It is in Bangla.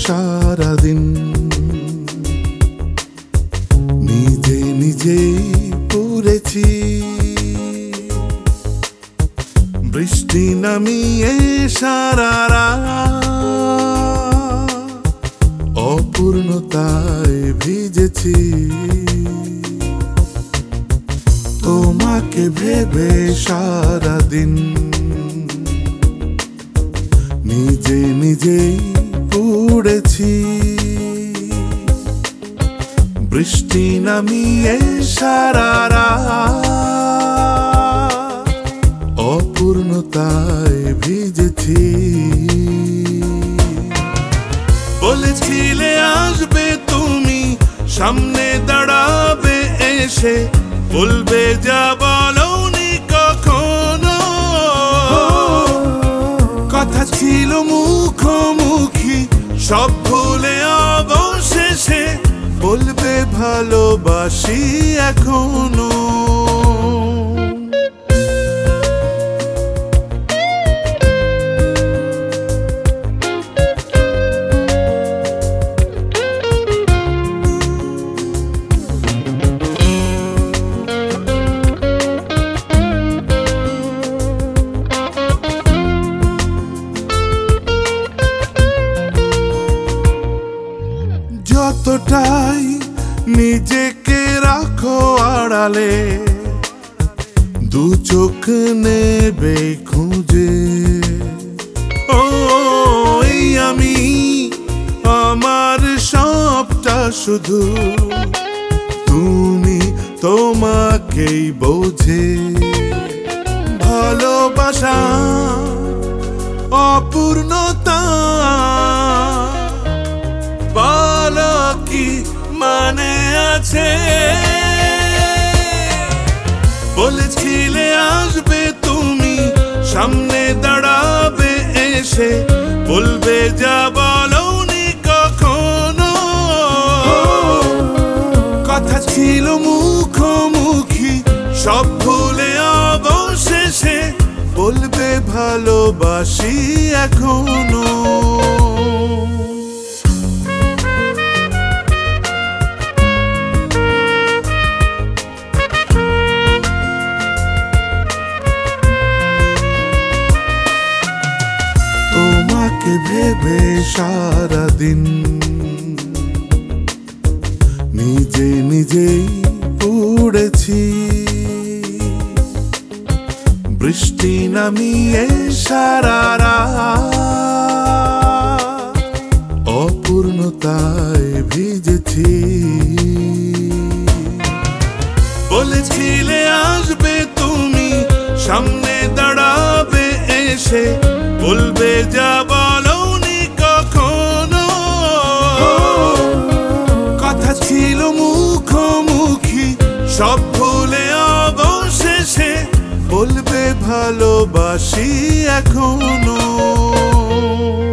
সারাদিন নিজে নিজেই পড়েছি। বৃষ্টি নামিয়ে সারা রাত অপূর্ণতায় ভিজেছি। তোমাকে ভেবে সারাদিন নিজে নিজেই পড়েছি। বৃষ্টি নামিয়ে সারা রাত অপূর্ণতায় ভিজেছি। বলেছিলে আসবে তুমি, সামনে দাঁড়াবে এসে, বলবে যা বলোনি কখনো। কথা ছিল মুখোমুখি, সব ভুলে অবশেষে বলবে ভালোবাসি এখনো। যতটাই নিজেকে রাখো আড়ালে, দু চোখ নেবে খুঁজে। ও এই আমি, আমার সবটা শুধু তুমি, তোমাকেই বোঝে। ভালোবাসা অপূর্ণতা বলো কি মানে আছে? বলেছিলে আসবে তুমি, সামনে দাঁড়াবে এসে, বলবে যা বলোনি কখনো। কথা ছিল মুখোমুখি, সব ভুলে অবশেষে বলবে ভালোবাসি এখনো। তোমাকে ভেবে সারাদিন নিজে নিজেই পড়েছি। বৃষ্টি নামিয়ে সারা রাত অপূর্ণতায় ভিজেছি। বলেছিলে আসবে তুমি, সামনে দাঁড়াবে এসে, বলবে যা বলোনি কখনো। কথা ছিল মুখোমুখি, সব ভুলে অবশেষে বলবে ভালোবাসি এখনো।